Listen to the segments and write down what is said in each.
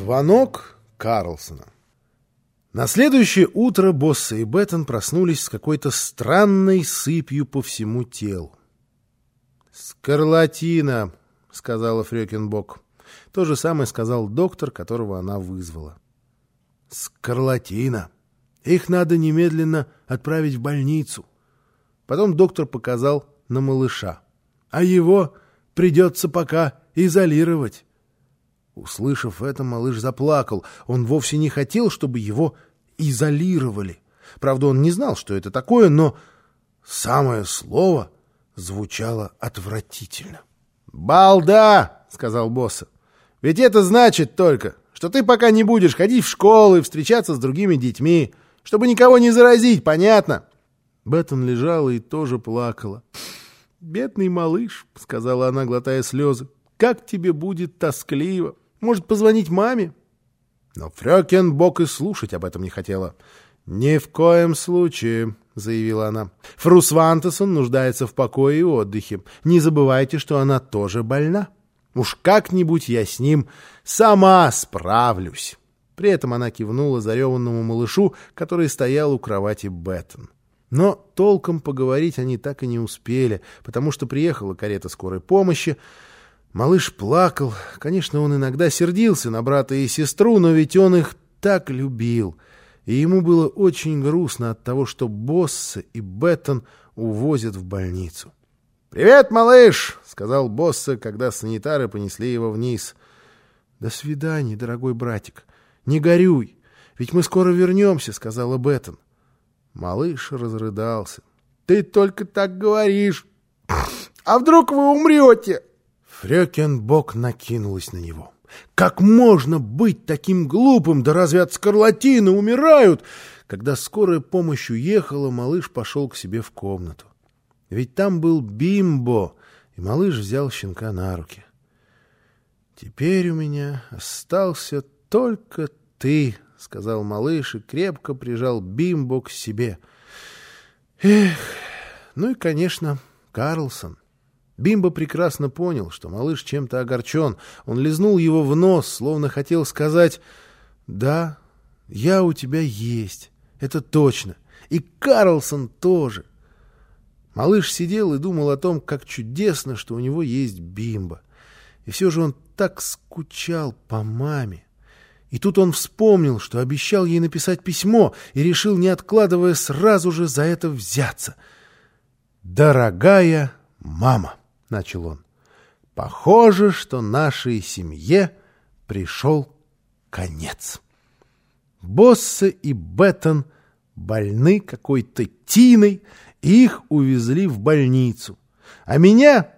Звонок Карлсона. На следующее утро Босса и Беттон проснулись с какой-то странной сыпью по всему телу. «Скарлатина», — сказала Фрёкинбок. То же самое сказал доктор, которого она вызвала. «Скарлатина. Их надо немедленно отправить в больницу». Потом доктор показал на малыша. «А его придется пока изолировать». Услышав это, малыш заплакал. Он вовсе не хотел, чтобы его изолировали. Правда, он не знал, что это такое, но самое слово звучало отвратительно. «Балда!» — сказал Босса. «Ведь это значит только, что ты пока не будешь ходить в школу и встречаться с другими детьми, чтобы никого не заразить, понятно?» Беттон лежала и тоже плакала. «Бедный малыш», — сказала она, глотая слезы, — «как тебе будет тоскливо. Может, позвонить маме?» Но Фрёкинбок и слушать об этом не хотела. «Ни в коем случае», — заявила она. «Фру Свантесон нуждается в покое и отдыхе. Не забывайте, что она тоже больна. Уж как-нибудь я с ним сама справлюсь». При этом она кивнула зареванному малышу, который стоял у кровати Беттон. Но толком поговорить они так и не успели, потому что приехала карета скорой помощи. Малыш плакал. Конечно, он иногда сердился на брата и сестру, но ведь он их так любил. И ему было очень грустно от того, что Босса и Беттон увозят в больницу. «Привет, малыш!» — сказал Босса, когда санитары понесли его вниз. «До свидания, дорогой братик. Не горюй, ведь мы скоро вернемся», — сказала Беттон. Малыш разрыдался. «Ты только так говоришь. А вдруг вы умрете?» Фрёкинбок накинулась на него. «Как можно быть таким глупым? Да разве от скарлатины умирают?» Когда скорая помощь уехала, малыш пошел к себе в комнату. Ведь там был Бимбо, и малыш взял щенка на руки. «Теперь у меня остался только ты», — сказал малыш и крепко прижал Бимбо к себе. Эх, ну и, конечно, Карлсон. Бимбо прекрасно понял, что малыш чем-то огорчен. Он лизнул его в нос, словно хотел сказать: «Да, я у тебя есть, это точно, и Карлсон тоже». Малыш сидел и думал о том, как чудесно, что у него есть Бимбо. И все же он так скучал по маме. И тут он вспомнил, что обещал ей написать письмо, и решил, не откладывая, сразу же за это взяться. «Дорогая мама», — начал он, — «похоже, что нашей семье пришел конец. Босса и Беттон больны какой-то тиной, и их увезли в больницу, а меня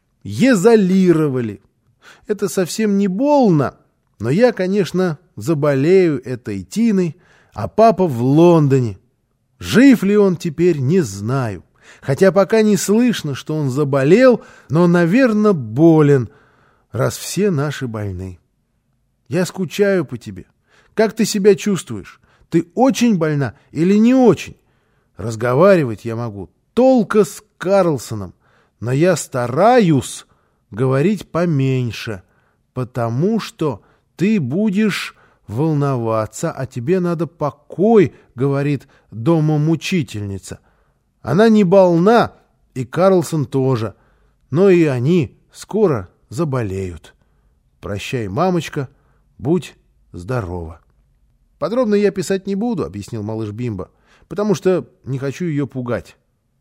изолировали. Это совсем не больно, но я, конечно, заболею этой тиной, а папа в Лондоне. Жив ли он теперь, не знаю. Хотя пока не слышно, что он заболел, но, наверное, болен, раз все наши больны. Я скучаю по тебе. Как ты себя чувствуешь? Ты очень больна или не очень? Разговаривать я могу только с Карлсоном, но я стараюсь говорить поменьше, потому что ты будешь волноваться, а тебе надо покой, говорит домомучительница. Она не больна, и Карлсон тоже, но и они скоро заболеют. Прощай, мамочка, будь здорова». «Подробно я писать не буду», — объяснил малыш Бимбо, «потому что не хочу ее пугать».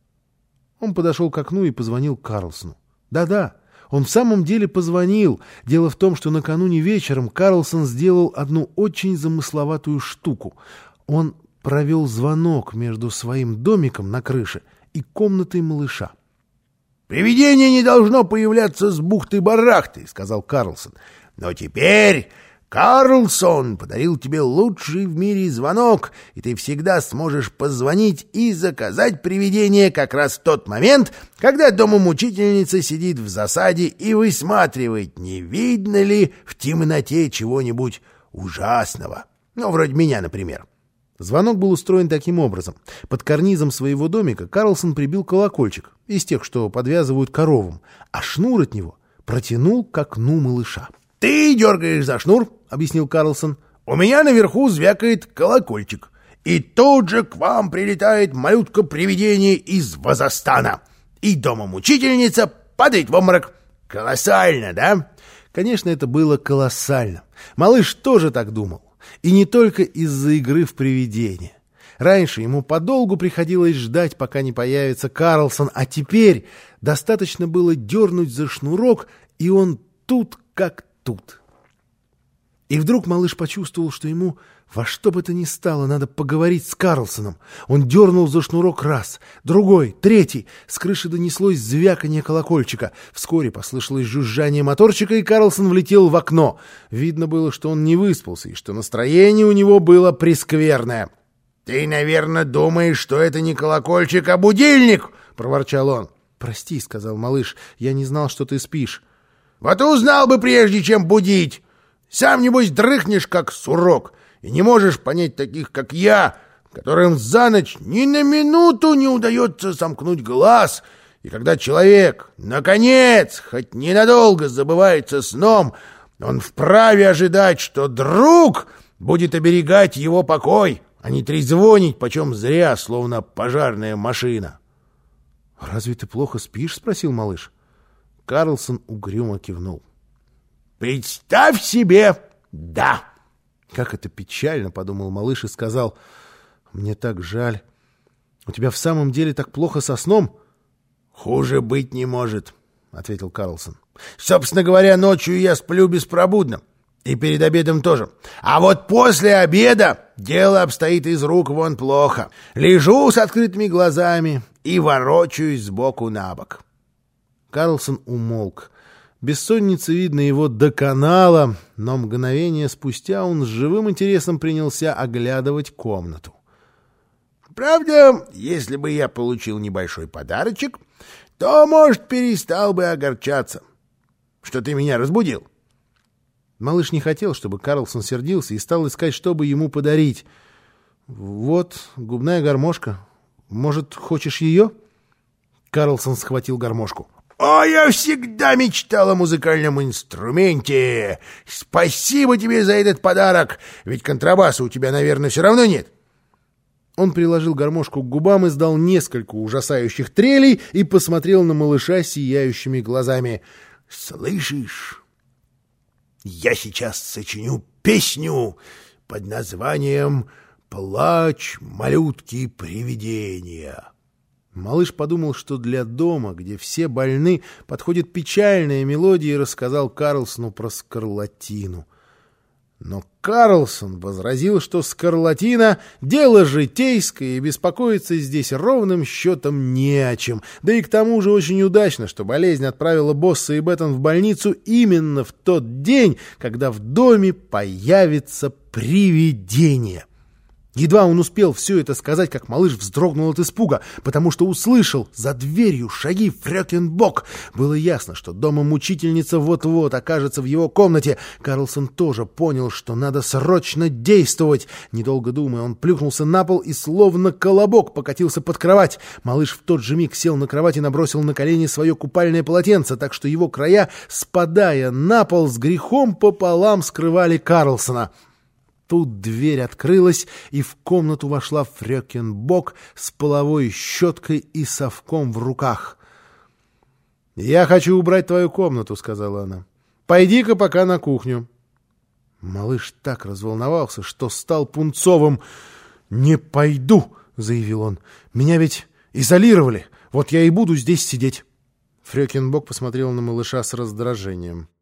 Он подошел к окну и позвонил Карлсону. Да-да, он в самом деле позвонил. Дело в том, что накануне вечером Карлсон сделал одну очень замысловатую штуку. Он провел звонок между своим домиком на крыше и комнатой малыша. «Привидение не должно появляться с бухты-барахты», — сказал Карлсон. «Но теперь Карлсон подарил тебе лучший в мире звонок, и ты всегда сможешь позвонить и заказать привидение как раз в тот момент, когда домомучительница сидит в засаде и высматривает, не видно ли в темноте чего-нибудь ужасного. Ну, вроде меня, например». Звонок был устроен таким образом. Под карнизом своего домика Карлсон прибил колокольчик из тех, что подвязывают коровам, а шнур от него протянул к окну малыша. Ты дергаешь за шнур, — объяснил Карлсон. У меня наверху звякает колокольчик. И тут же к вам прилетает малютка-привидение из Вазостана. И дома-мучительница падает в обморок. Колоссально, да? Конечно, это было колоссально. Малыш тоже так думал. И не только из-за игры в привидения. Раньше ему подолгу приходилось ждать, пока не появится Карлсон, а теперь достаточно было дернуть за шнурок, и он тут как тут. И вдруг малыш почувствовал, что ему во что бы то ни стало надо поговорить с Карлсоном. Он дернул за шнурок раз, другой, третий. С крыши донеслось звяканье колокольчика. Вскоре послышалось жужжание моторчика, и Карлсон влетел в окно. Видно было, что он не выспался, и что настроение у него было прескверное. «Ты, наверное, думаешь, что это не колокольчик, а будильник!» — проворчал он. «Прости», — сказал малыш, — «я не знал, что ты спишь». «Вот узнал бы, прежде чем будить! Сам, небось, дрыхнешь, как сурок, и не можешь понять таких, как я, которым за ночь ни на минуту не удается сомкнуть глаз, и когда человек, наконец, хоть ненадолго забывается сном, он вправе ожидать, что друг будет оберегать его покой, а не трезвонить почем зря, словно пожарная машина». «Разве ты плохо спишь?» — спросил малыш. Карлсон угрюмо кивнул. «Представь себе, да!» «Как это печально!» — подумал малыш и сказал. «Мне так жаль. У тебя в самом деле так плохо со сном?» «Хуже быть не может», — ответил Карлсон. «Собственно говоря, ночью я сплю беспробудно. И перед обедом тоже. А вот после обеда дело обстоит из рук вон плохо. Лежу с открытыми глазами и ворочаюсь сбоку на бок». Карлсон умолк. Бессонница, видно, его доконала, но мгновение спустя он с живым интересом принялся оглядывать комнату. «Правда, если бы я получил небольшой подарочек, то, может, перестал бы огорчаться, что ты меня разбудил». Малыш не хотел, чтобы Карлсон сердился, и стал искать, что бы ему подарить. «Вот, губная гармошка. Может, хочешь ее?» Карлсон схватил гармошку. «О, я всегда мечтал о музыкальном инструменте! Спасибо тебе за этот подарок, ведь контрабаса у тебя, наверное, все равно нет». Он приложил гармошку к губам, издал несколько ужасающих трелей и посмотрел на малыша сияющими глазами. «Слышишь? Я сейчас сочиню песню под названием «Плач малютки-привидения». Малыш подумал, что для дома, где все больны, подходит печальная мелодия, и рассказал Карлсону про скарлатину. Но Карлсон возразил, что скарлатина — дело житейское, и беспокоиться здесь ровным счетом не о чем. Да и к тому же очень удачно, что болезнь отправила Босса и Беттон в больницу именно в тот день, когда в доме появится привидение. Едва он успел все это сказать, как малыш вздрогнул от испуга, потому что услышал за дверью шаги Фрёкинбок. Было ясно, что дома-мучительница вот-вот окажется в его комнате. Карлсон тоже понял, что надо срочно действовать. Недолго думая, он плюхнулся на пол и словно колобок покатился под кровать. Малыш в тот же миг сел на кровать и набросил на колени свое купальное полотенце, так что его края, спадая на пол, с грехом пополам скрывали Карлсона. Тут дверь открылась, и в комнату вошла Фрёкинбок с половой щеткой и совком в руках. «Я хочу убрать твою комнату», — сказала она. «Пойди-ка пока на кухню». Малыш так разволновался, что стал пунцовым. «Не пойду», — заявил он. «Меня ведь изолировали. Вот я и буду здесь сидеть». Фрёкинбок посмотрел на малыша с раздражением.